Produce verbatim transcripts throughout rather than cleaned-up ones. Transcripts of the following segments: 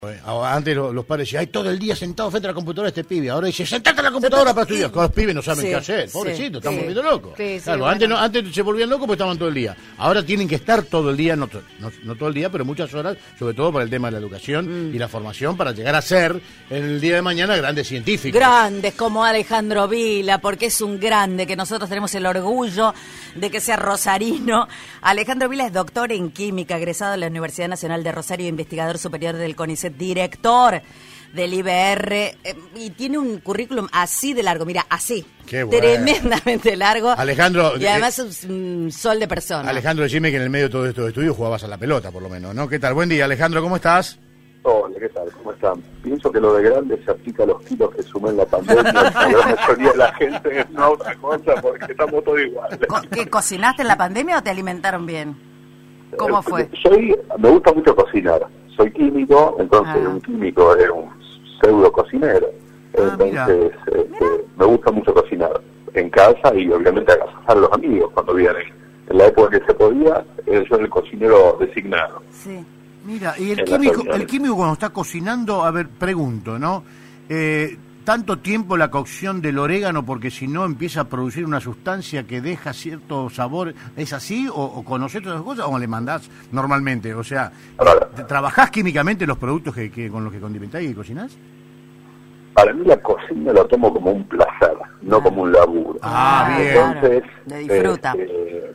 Antes los padres decían, ay, todo el día sentado frente a la computadora este pibe. Ahora dice, sentate a la computadora para estudiar. Con los pibes no saben sí, qué hacer. Pobrecito, sí, están sí, volviendo locos. Sí, sí, claro, bueno. antes, no, antes se volvían locos porque estaban todo el día. Ahora tienen que estar todo el día, no, no, no todo el día, pero muchas horas, sobre todo para el tema de la educación mm. y la formación, para llegar a ser, en el día de mañana, grandes científicos. Grandes como Alejandro Vila, porque es un grande, que nosotros tenemos el orgullo de que sea rosarino. Alejandro Vila es doctor en química, egresado de la Universidad Nacional de Rosario, investigador superior del CONICET, director del I B R, eh, y tiene un currículum así de largo, mira, así, Qué bueno. Tremendamente largo. Alejandro, y además es un sol de persona. Alejandro, decime que en el medio de todos estos estudios jugabas a la pelota, por lo menos, ¿no? ¿Qué tal? Buen día, Alejandro, ¿cómo estás? Hola, ¿qué tal? ¿Cómo están? Pienso que lo de grande se aplica a los kilos que sumé en la pandemia. La gran mayoría de la gente es no otra cosa porque estamos todos iguales. ¿Qué, cocinaste en la pandemia o te alimentaron bien? ¿Cómo eh, fue? Soy, me gusta mucho cocinar. Soy químico, entonces ah. un químico es un pseudo cocinero. Ah, entonces este, me gusta mucho cocinar en casa y obviamente agasajar a los amigos cuando vienen. En la época que se podía, yo era el cocinero designado. Sí. Mira, y el químico, el químico cuando está cocinando, a ver, pregunto, ¿no? Eh, ¿Tanto tiempo la cocción del orégano porque si no empieza a producir una sustancia que deja cierto sabor? ¿Es así? ¿O, o conocés todas esas cosas o le mandás normalmente? O sea, ¿trabajás químicamente los productos que, que con los que condimentás y cocinás? Para mí la cocina lo tomo como un placer, no ah. como un laburo. Ah, bien. Entonces, de disfruta. Eh,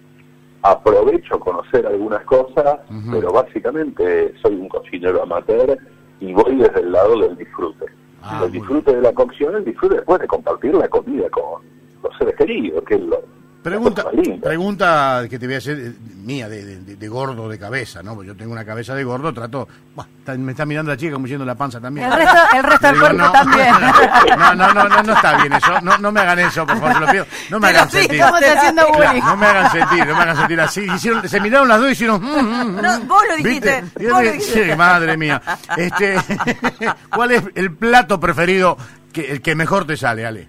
aprovecho conocer algunas cosas, uh-huh. pero básicamente soy un cocinero amateur y voy desde el lado del disfrute. Ah, el disfrute de la cocción, el disfrute después de compartir la comida con los seres queridos, que es lo Pregunta, pregunta que te voy a hacer eh, mía, de, de, de gordo de cabeza, ¿no? Porque yo tengo una cabeza de gordo, trato... Bah, está, me está mirando la chica como yendo la panza también. El resto, el resto del cuerpo no, también. No, no, no, no, no está bien eso. No, no me hagan eso, por favor, se lo pido. No me hagan sí, sentir. haciendo claro, no me hagan sentir, no me hagan sentir así. Hicieron, se miraron las dos y hicieron... Mm, mm, no, vos lo dijiste. Vos lo dijiste. Sí, madre mía. Este, ¿cuál es el plato preferido, que el que mejor te sale, Ale?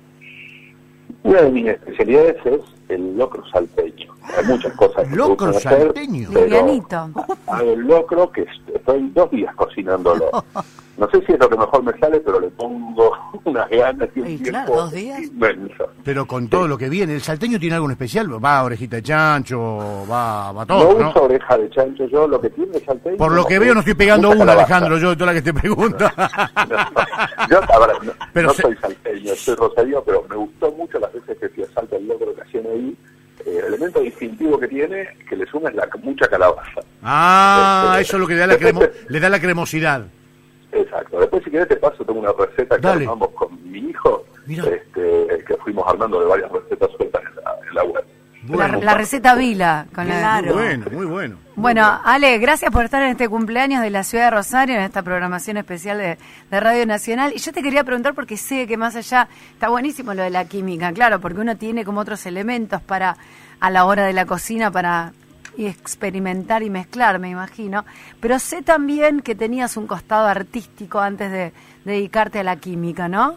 Una de mis especialidades es el locro salteño. Hay muchas cosas que locro hacer, salteño. Livianito. Hago el locro que estoy dos días cocinándolo. No sé si es lo que mejor me sale, pero le pongo unas ganas y un y tiempo claro, dos días. inmenso. Pero con todo sí. lo que viene, ¿el salteño tiene algo especial? ¿Va orejita de chancho? ¿Va, va todo? No, no uso oreja de chancho yo, lo que tiene el salteño... Por lo que veo no estoy pegando una, Alejandro, yo de toda la que te pregunto. no, yo, ahora, no, pero no se... soy salteño, soy rosario, pero me gustó mucho las veces que fui a Salta el locro que hacían ahí. Eh, el elemento distintivo que tiene, que le suma es la mucha calabaza. Ah, este, eso es lo que le da, la cremo, después, le da la cremosidad. Exacto. Después, si querés, te paso, tengo una receta que Dale. armamos con mi hijo, este, que fuimos armando de varias recetas sueltas en la, en la web. Bueno, la, la receta Vila. Con claro. la... Muy bueno, muy bueno. Bueno, muy bueno. Ale, gracias por estar en este cumpleaños de la ciudad de Rosario, en esta programación especial de, de Radio Nacional. Y yo te quería preguntar, porque sé que más allá, está buenísimo lo de la química, claro, porque uno tiene como otros elementos para, a la hora de la cocina, para experimentar y mezclar, me imagino. Pero sé también que tenías un costado artístico antes de, de dedicarte a la química, ¿no?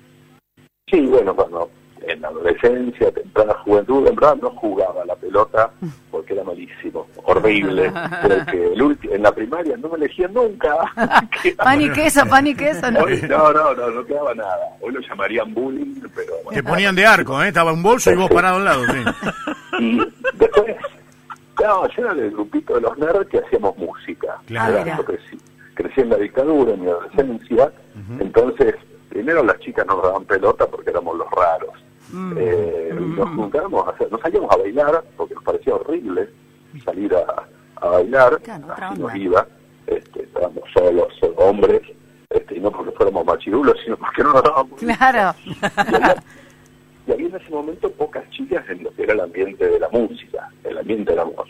Sí, bueno, cuando en la adolescencia, temprana juventud, en verdad no jugaba a la pelota porque era malísimo, horrible. Pero que el ulti- en la primaria no me elegían nunca. Pan y queso, pan y queso. No, Hoy, no, no, no, no quedaba nada. Hoy lo llamarían bullying, pero... Bueno, te ponían de arco, ¿eh? Estaba un bolso y vos parado al lado, sí. Y después, no, yo era del grupito de los nerds que hacíamos música. Claro. Era, crecí, crecí en la dictadura, en mi adolescencia, uh-huh. entonces... Primero las chicas nos daban pelota porque éramos los raros. Mm. Eh, mm. Nos juntábamos, a hacer, nos salíamos a bailar porque nos parecía horrible salir a, a bailar. Claro, así nos iba. Este, estábamos solos, hombres, este, y no porque fuéramos machirulos, sino porque no nos dábamos. Claro. Y había, y había en ese momento pocas chicas en lo que era el ambiente de la música. El ambiente éramos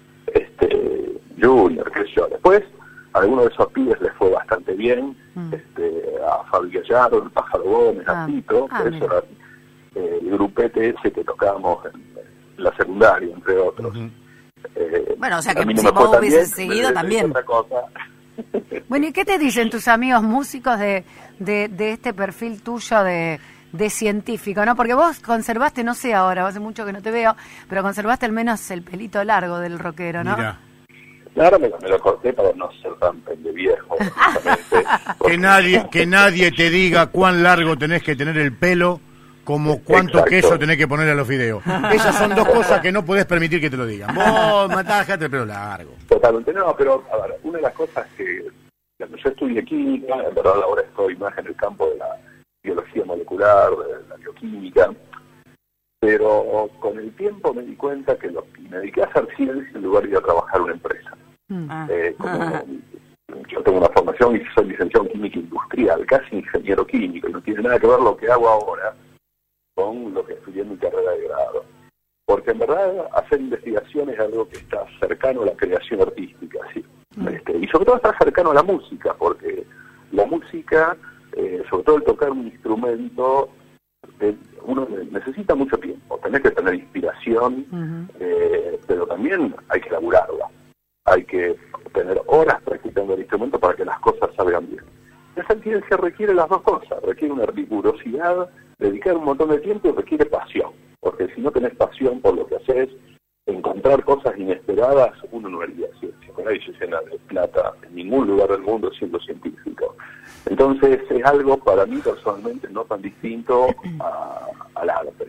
este, junior, qué sé yo. Después, a algunos de esos pibes les fue bastante bien, mm. este, a Fabi Gallardo, el Pájaro Gómez, ah. a Tito, ah, que eso era eh, el grupete ese que tocábamos en, en la secundaria, entre otros. Uh-huh. eh, bueno, o sea que si vos hubieses seguido me, también. Otra cosa. Bueno, ¿y qué te dicen tus amigos músicos de, de, de este perfil tuyo de, de científico, no? Porque vos conservaste, no sé ahora, hace mucho que no te veo, pero conservaste al menos el pelito largo del rockero, ¿no? Mirá. Ahora me, me lo corté para no ser tan pende viejo. que nadie que nadie te diga cuán largo tenés que tener el pelo, como cuánto Exacto. queso tenés que poner a los fideos. Esas son dos cosas que no podés permitir que te lo digan. Vos matás, dejate el pelo largo. Totalmente, no, pero a ver, una de las cosas que cuando yo estudié química, en verdad ahora estoy más en el campo de la biología molecular, de la bioquímica, pero con el tiempo me di cuenta que lo, me dediqué a hacer ciencia en lugar de ir a trabajar en una empresa. Ah. Eh, como, ah. Yo tengo una formación y soy licenciado en química industrial, casi ingeniero químico, y no tiene nada que ver lo que hago ahora con lo que estudié en mi carrera de grado. Porque en verdad hacer investigación es algo que está cercano a la creación artística, ¿sí? Mm. Este, y sobre todo está cercano a la música, porque la música, eh, sobre todo el tocar un instrumento, eh, uno necesita mucho tiempo, tenés que tener inspiración, uh-huh. eh, pero también hay que laburarla, hay que tener horas practicando el instrumento para que las cosas salgan bien. Esa ciencia requiere las dos cosas, requiere una rigurosidad, dedicar un montón de tiempo y requiere pasión, porque si no tenés pasión por lo que haces, encontrar cosas inesperadas, uno no haría ciencia, con nadie se llena de plata en ningún lugar del mundo siendo científico. Entonces es algo para mí personalmente no tan distinto a, al arte.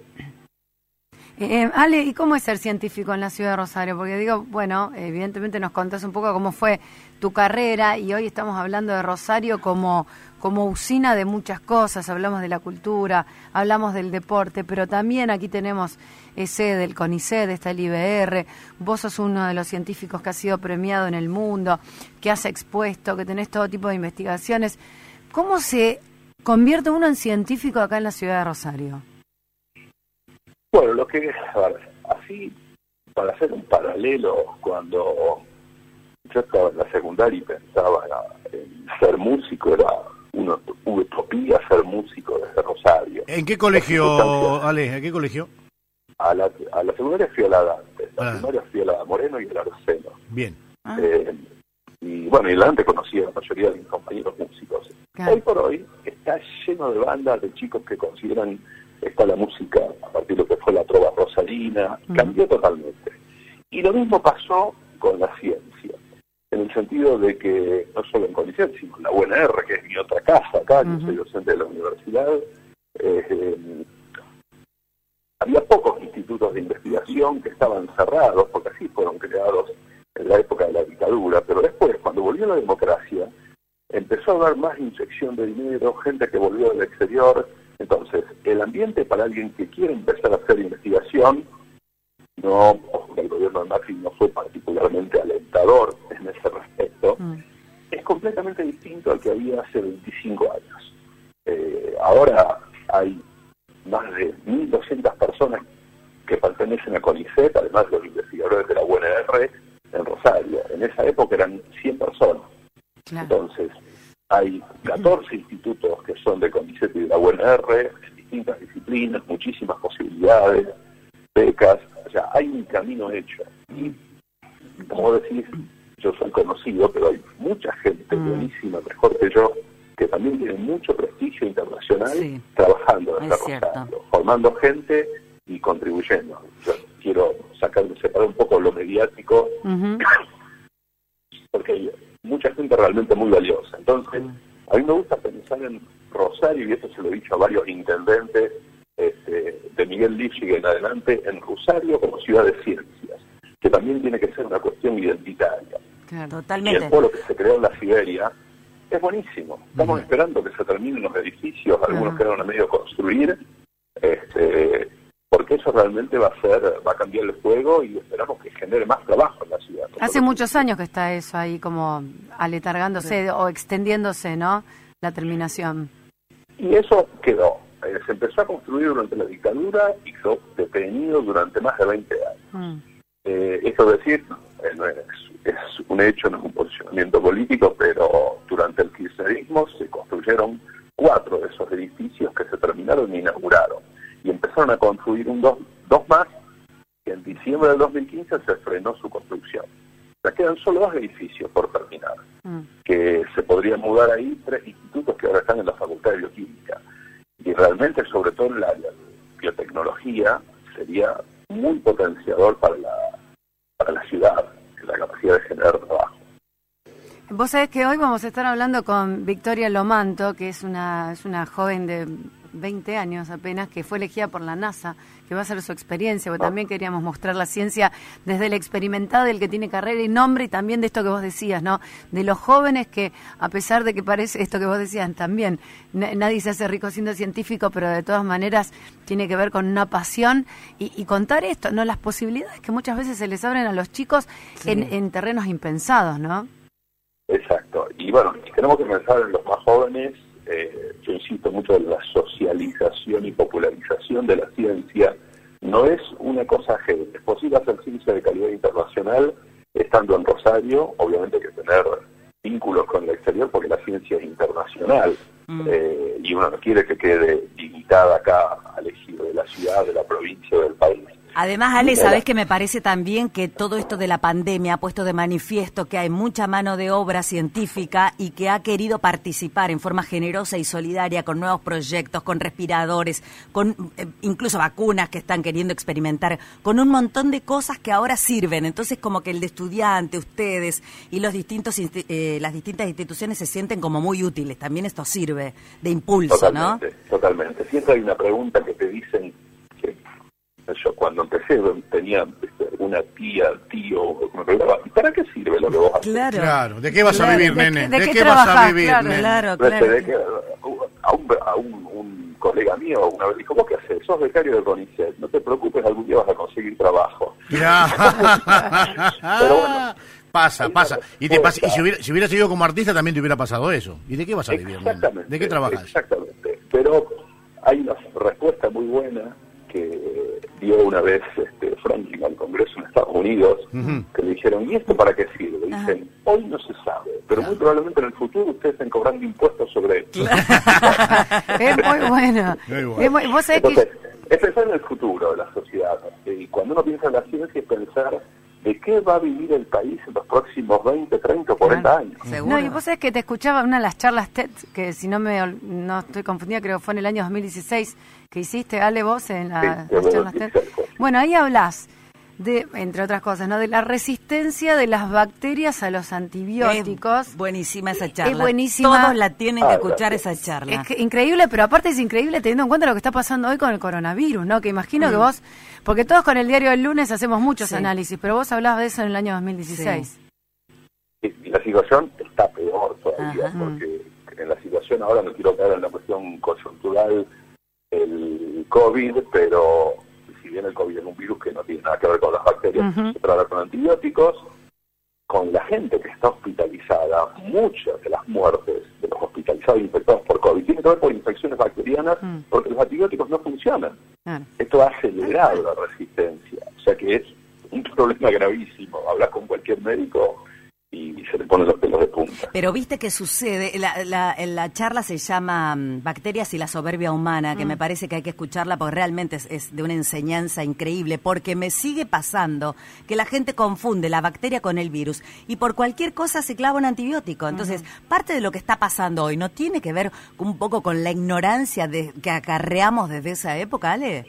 Eh, Ale, ¿y cómo es ser científico en la ciudad de Rosario? Porque digo, bueno, evidentemente nos contás un poco cómo fue tu carrera y hoy estamos hablando de Rosario como, como usina de muchas cosas, hablamos de la cultura, hablamos del deporte, pero también aquí tenemos eh, sede del CONICET, está el I B R, vos sos uno de los científicos que ha sido premiado en el mundo, que has expuesto, que tenés todo tipo de investigaciones. ¿Cómo se convierte uno en científico acá en la ciudad de Rosario? Bueno, lo que, a ver, así, para hacer un paralelo, cuando yo estaba en la secundaria y pensaba en ser músico, era una utopía ser músico desde Rosario. ¿En qué colegio, Ale? ¿En qué colegio? A la, a la secundaria fui a la Dante, la ah. primaria fui a la Moreno y a la Arceno. Bien. Ah. Eh, y bueno, y la Dante conocía a la mayoría de mis compañeros músicos. Claro. Hoy por hoy está lleno de bandas de chicos que consideran está la música a partir de lo que fue la trova rosarina, uh-huh. cambió totalmente. Y lo mismo pasó con la ciencia, en el sentido de que no solo en CONICET, sino en la U N R, que es mi otra casa acá, uh-huh. yo soy docente de la universidad, eh, eh, había pocos institutos de investigación que estaban cerrados, porque así fueron creados en la época de la dictadura, pero después, cuando volvió la democracia, empezó a haber más inyección de dinero, gente que volvió del exterior. Entonces, el ambiente para alguien que quiere empezar a hacer investigación, no, el gobierno de Macri no fue particularmente alentador en ese respecto, mm. es completamente distinto al que había hace veinticinco años. Eh, ahora hay más de mil doscientas personas que pertenecen a CONICET, además de los investigadores de la U N R en Rosario. En esa época eran cien personas. Claro. Entonces, hay catorce institutos que son de CONICET y de la U N R, en distintas disciplinas, muchísimas posibilidades, becas, o sea, hay un camino hecho. Y, como decís, yo soy conocido, pero hay mucha gente mm. buenísima, mejor que yo, que también tiene mucho prestigio internacional, sí. trabajando en Rosario, formando gente y contribuyendo. Yo quiero sacar, separar un poco lo mediático, uh-huh. porque hay mucha gente realmente muy valiosa. Entonces, a mí me gusta pensar en Rosario, y esto se lo he dicho a varios intendentes, este, de Miguel Lipschig en adelante, en Rosario como ciudad de ciencias, que también tiene que ser una cuestión identitaria. Claro, totalmente. Y el pueblo que se creó en la Siberia es buenísimo. Estamos uh-huh. esperando que se terminen los edificios, algunos uh-huh. quedaron a medio construir, este, porque eso realmente va a ser, va a cambiar el juego y esperamos que genere más trabajo en la ciudad. Hace muchos años que está eso ahí como aletargándose sí. o extendiéndose, ¿no? La terminación. Y eso quedó. Eh, se empezó a construir durante la dictadura y quedó detenido durante más de veinte años. Mm. Eh, eso es decir, eh, no es, es un hecho, no es un posicionamiento político, pero durante el kirchnerismo se construyeron cuatro de esos edificios que se terminaron e inauguraron. Y empezaron a construir un dos, dos más, y en diciembre del dos mil quince se frenó su construcción. O sea, quedan solo dos edificios por terminar, mm. que se podrían mudar ahí tres institutos que ahora están en la Facultad de Bioquímica. Y realmente, sobre todo en la área de biotecnología, sería muy potenciador para la, para la ciudad. la capacidad de generar trabajo. Vos sabés que hoy vamos a estar hablando con Victoria Lomanto, que es una, es una joven de veinte años apenas, que fue elegida por la NASA, que va a hacer su experiencia, porque también queríamos mostrar la ciencia desde el experimentado, el que tiene carrera y nombre, y también de esto que vos decías, ¿no? De los jóvenes que, a pesar de que parece esto que vos decías también, nadie se hace rico siendo científico, pero de todas maneras tiene que ver con una pasión, y, y contar esto, ¿no? Las posibilidades que muchas veces se les abren a los chicos sí. en, en terrenos impensados, ¿no? Exacto. Y bueno, si tenemos que pensar en los más jóvenes, eh, yo insisto mucho en la socialización y popularización de la ciencia. No es una cosa ajena. Es posible hacer ciencia de calidad internacional estando en Rosario. Obviamente hay que tener vínculos con el exterior porque la ciencia es internacional. Mm. Eh, y uno no quiere que quede limitada acá al ejido de la ciudad, de la provincia, del país. Además, Ale, sabés que me parece también que todo esto de la pandemia ha puesto de manifiesto que hay mucha mano de obra científica y que ha querido participar en forma generosa y solidaria con nuevos proyectos, con respiradores, con eh, incluso vacunas que están queriendo experimentar, con un montón de cosas que ahora sirven. Entonces, como que el de estudiante, ustedes y los distintos eh, las distintas instituciones se sienten como muy útiles. También esto sirve de impulso, totalmente, ¿no? Totalmente. Siempre hay una pregunta que te dicen. Yo cuando empecé tenía una tía, tío, me preguntaba, ¿y para qué sirve lo que vos haces? Claro, claro. ¿De qué vas claro. a vivir, ¿De, nene? ¿De, ¿De qué, qué vas a vivir, claro, nene? Claro, claro. ¿De qué? A, un, a un, un colega mío una vez dijo, ¿vos qué haces? Sos becario de CONICET, no te preocupes, algún día vas a conseguir trabajo. Ya. Pero bueno. Pasa, pasa. Y, te pasa, y si, hubiera, si hubieras seguido como artista también te hubiera pasado eso. ¿Y de qué vas a vivir, nene? ¿De qué trabajas? Exactamente. Pero hay una respuesta muy buena que dio una vez este, Franklin al Congreso en Estados Unidos, uh-huh. que le dijeron, ¿y esto para qué sirve? Le dicen, uh-huh. hoy no se sabe, pero claro. muy probablemente en el futuro ustedes estén cobrando impuestos sobre esto. Es muy bueno. Muy bueno. Es muy, ¿vos sabés Entonces, que... es pensar en el futuro de la sociedad. Y cuando uno piensa en la ciencia es pensar de qué va a vivir el país en los próximos veinte, treinta, cuarenta años. ¿Seguro? No, y vos sabés que te escuchaba en una de las charlas TED, que si no me no estoy confundida, creo que fue en el año dos mil dieciséis, que hiciste, Ale, vos en la, sí, las charlas TED. Bueno, ahí hablás de, entre otras cosas, ¿no? De la resistencia de las bacterias a los antibióticos. Es buenísima esa charla. Es buenísima. Todos la tienen que escuchar esa charla. Es que, increíble, pero aparte es increíble teniendo en cuenta lo que está pasando hoy con el coronavirus, ¿no? Que imagino mm. que vos, porque todos con el diario del lunes hacemos muchos sí. análisis, pero vos hablabas de eso en el año dos mil dieciséis. Sí. Y la situación está peor todavía, Ajá. porque en la situación ahora no quiero caer en la cuestión coyuntural el COVID, pero si bien el COVID es un virus que no tiene nada que ver con las bacterias, uh-huh. se trata con antibióticos, con la gente que está hospitalizada, muchas de las muertes de los hospitalizados infectados por COVID tiene que ver por infecciones bacterianas, uh-huh. porque los antibióticos no funcionan. Uh-huh. Esto ha acelerado uh-huh. la resistencia, o sea que es un problema gravísimo. Hablas con cualquier médico y se le ponen los pelos de punta. Pero viste que sucede, la, la, la charla se llama um, Bacterias y la soberbia humana, que mm. me parece que hay que escucharla porque realmente es, es de una enseñanza increíble, porque me sigue pasando que la gente confunde la bacteria con el virus y por cualquier cosa se clava un antibiótico. Entonces, mm. parte de lo que está pasando hoy no tiene que ver un poco con la ignorancia de, que acarreamos desde esa época, Ale.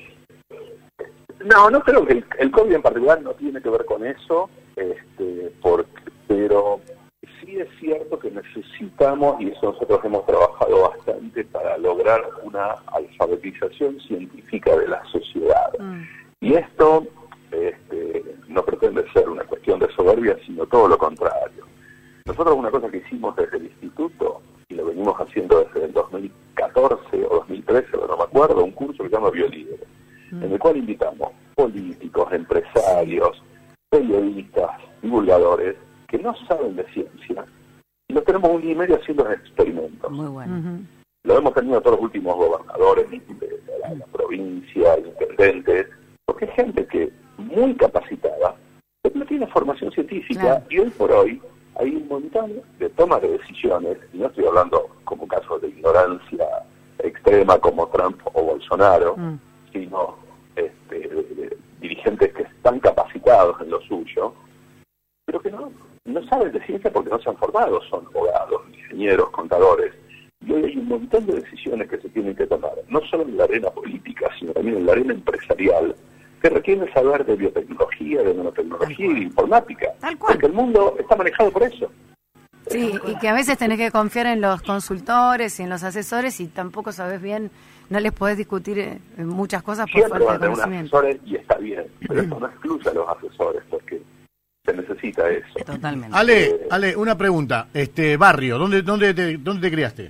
No, no creo que el, el COVID en particular no tiene que ver con eso, este, porque pero sí es cierto que necesitamos, y eso nosotros hemos trabajado bastante para lograr una alfabetización científica de la sociedad. Mm. Y esto este, no pretende ser una cuestión de soberbia, sino todo lo contrario. Nosotros una cosa que hicimos desde el instituto, y lo venimos haciendo desde el dos mil catorce o dos mil trece, no me acuerdo, un curso que se llama Biolíderes, mm. en el cual invitamos políticos, empresarios, periodistas, divulgadores, que no saben de ciencia, y los tenemos un día y medio haciendo experimentos. Muy bueno. Uh-huh. Lo hemos tenido todos los últimos gobernadores de la, la provincia, intendentes, porque hay gente que muy capacitada, pero no tiene formación científica, claro. y hoy por hoy hay un montón de tomas de decisiones, y no estoy hablando como casos de ignorancia extrema como Trump o Bolsonaro, uh-huh. sino este, de, de dirigentes que están capacitados en lo suyo, pero que no no saben de ciencia porque no se han formado, son abogados, ingenieros, contadores, y hoy hay un montón de decisiones que se tienen que tomar, no solo en la arena política, sino también en la arena empresarial, que requieren saber de biotecnología, de nanotecnología y de informática. Tal cual. Porque el mundo está manejado por eso. Sí, y que a veces tenés que confiar en los consultores y en los asesores y tampoco sabes bien, no les podés discutir eh, muchas cosas por Siempre falta van a de tener un conocimiento. asesor y está bien, pero eso no excluye a los asesores porque se necesita eso. Totalmente. Ale, Ale, una pregunta. Este barrio, ¿dónde, dónde, te, dónde te criaste?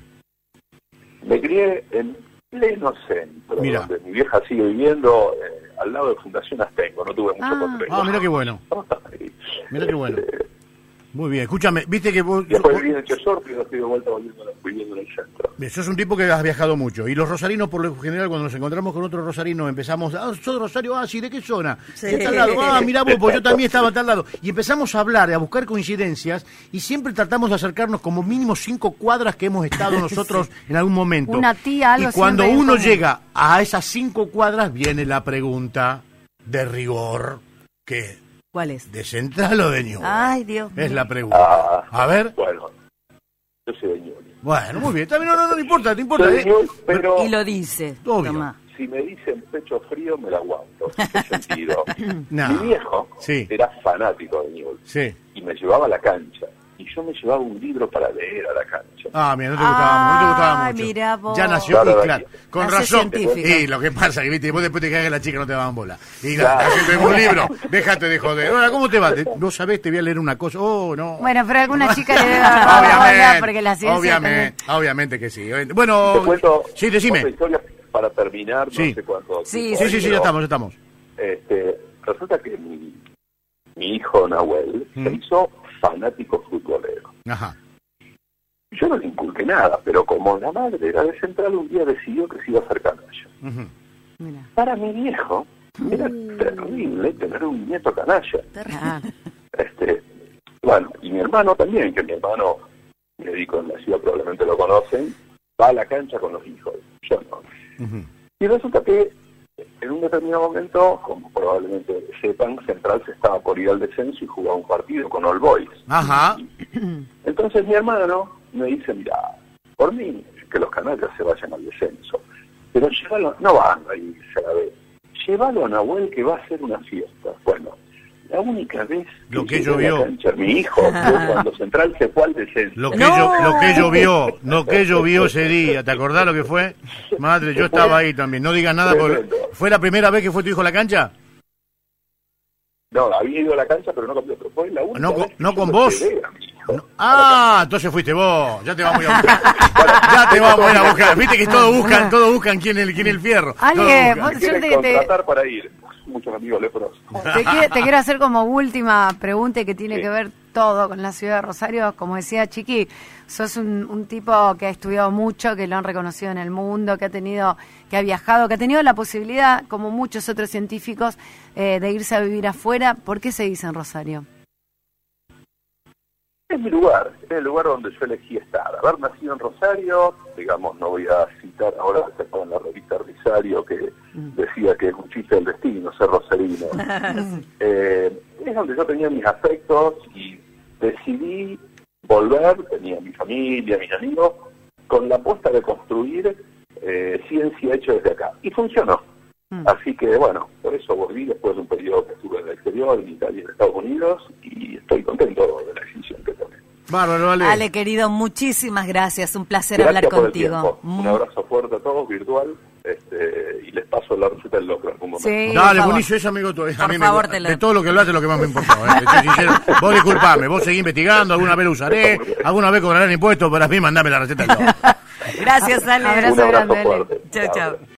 Me crié en pleno centro, Mira. donde mi vieja sigue viviendo, eh, al lado de Fundación Astengo, no tuve mucho Ah. complejo. Ah, mira qué bueno. Mira qué bueno. Muy bien, escúchame, viste que vos... Después viví en Chesor, pero estoy de vuelta volviendo, viviendo en el centro. Sos un tipo que has viajado mucho. Y los rosarinos, por lo general, cuando nos encontramos con otro rosarino, empezamos, ah, sos de Rosario, ah, sí, ¿de qué zona? Sí. De tal lado, ah, mirá vos, pues yo también estaba a tal lado. Y empezamos a hablar, a buscar coincidencias, y siempre tratamos de acercarnos como mínimo cinco cuadras que hemos estado nosotros en algún momento. Una tía, algo Y cuando siempre en uno común. llega a esas cinco cuadras, viene la pregunta de rigor, que ¿Cuál es? ¿de Central o de Ñuble? Ay, Dios Es mío. la pregunta. Ah, A ver. bueno, yo soy de Ñuble. Bueno, muy bien. También no, no, no, no importa, no importa. Soy de eh. Ñuble, pero Y lo dice. Obvio. Tomá. si me dicen pecho frío, me la aguanto. ¿En qué sentido? No. Mi viejo Sí. era fanático de Ñuble Sí. y me llevaba a la cancha. Y yo me llevaba un libro para leer a la cancha. Ah, mira, no te gustaba, no te gustaba Ay, mucho. mirá vos. Ya nació, Claro, y claro. claro, con Nació razón. científico. Y lo que pasa que viste, vos después te caes que la chica no te daban bola. Y Claro. claro, haciendo un libro, déjate de joder. Ahora, ¿cómo te va? Te- Vos sabés, te voy a leer una cosa. Oh, no. Bueno, pero alguna chica le debe dar bola obviamente, porque la ciencia obviamente, obviamente que sí. Bueno, Te cuento sí, decime. otra historia para terminar, Sí. no sé cuánto. Sí, tiempo Sí, hay, sí, sí, ya pero, estamos, ya estamos. Este, resulta que mi, mi hijo Nahuel Mm. se hizo fanático futbolero. Ajá. Yo no le inculqué nada, pero como la madre era de Central, un día decidió que se iba a hacer canalla. Ujú. Mira. Para mi viejo era terrible tener un nieto canalla. Ah, Este, bueno, y mi hermano también, que mi hermano, médico en la ciudad, probablemente lo conocen, va a la cancha con los hijos. Yo no. Ujú. Y resulta que en un determinado momento, como probablemente sepan, Central se estaba por ir al descenso y jugaba un partido con All Boys. Ajá. Entonces mi hermano me dice, mira, por mí que los canallas se vayan al descenso, pero llévalo, no van a irse a la vez, llévalo a Nahuel que va a hacer una fiesta. Bueno, la única vez que, Lo que llegué a la llovió. cancha, mi hijo, fue cuando Central se fue al descenso. Lo que, No. yo, lo que llovió, lo que llovió ese día, ¿te acordás lo que fue? Madre, yo estaba ahí también, no digas nada, porque Tremendo. ¿fue la primera vez que fue tu hijo a la cancha? No, había ido a la cancha, pero no con otro. Fue la única No con- vez que no yo con lo vos. llevé a mi hijo. No. Ah, entonces fuiste vos, ya te vamos a ir a buscar. Ya te vamos a ir a buscar, viste que todos buscan, todos buscan quién es el, quién es el fierro. Ale, Todos buscan. vos- Me yo quieren te- te- contratar para ir. Muchos amigos leprosos. Te quiero, te quiero hacer como última pregunta que tiene Sí. que ver todo con la ciudad de Rosario. Como decía Chiqui, sos un, un tipo que ha estudiado mucho, que lo han reconocido en el mundo, que ha tenido, que ha viajado, que ha tenido la posibilidad, como muchos otros científicos, eh, de irse a vivir afuera. ¿Por qué se dice en Rosario? Es mi lugar, es el lugar donde yo elegí estar. Haber nacido en Rosario, digamos, no voy a citar ahora que está en la revista Rosario que decía que es un chiste del destino ser rosarino. eh, es donde yo tenía mis afectos y decidí volver, tenía mi familia, mis amigos, con la apuesta de construir eh, ciencia hecha desde acá. Y funcionó. Mm. Así que, bueno, por eso volví después de un periodo que estuve en el exterior, en Italia y en Estados Unidos, y estoy contento de la decisión que tomé. Bárbaro, Ale. Ale, querido, muchísimas gracias. Un placer Gracias hablar por el contigo. tiempo. Un abrazo fuerte a todos, virtual, este, y les paso la receta del locro en algún momento. Sí, Dale, por favor. buenísimo, ese amigo. to- a Por mí me- favor, te lo- de todo lo que hablaste, lo que más me importó. Eh. Te soy sincero. Vos disculpame, vos seguí investigando, alguna vez lo usaré, alguna vez cobrarán impuestos, pero a mí mandame la receta del loco. Gracias, Ale. Abrazo Un abrazo grande, Ale. fuerte. Chao, chao.